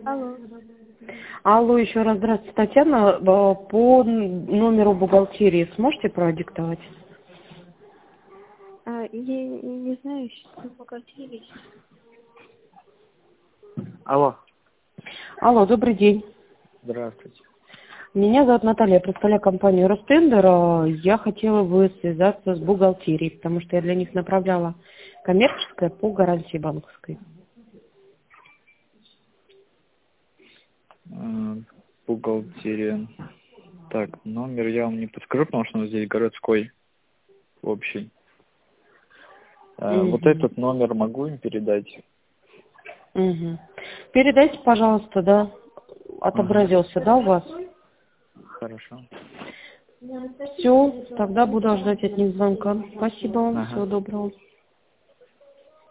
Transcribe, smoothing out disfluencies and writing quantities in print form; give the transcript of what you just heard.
Алло. Алло, еще раз здравствуйте, Татьяна. По номеру бухгалтерии сможете продиктовать? Я не знаю, что бухгалтерии. Алло. Алло, добрый день. Здравствуйте. Меня зовут Наталья, я представляю компанию Ростендер. Я хотела бы связаться с бухгалтерией, потому что я для них направляла коммерческое по гарантии банковской. Бухгалтерия. Так, номер я вам не подскажу, потому что он здесь городской, общий. Вот этот номер могу им передать? Передайте, пожалуйста, да. Отобразился, да, у вас? Хорошо. Все, тогда буду ждать от них звонка. Спасибо вам, всего доброго.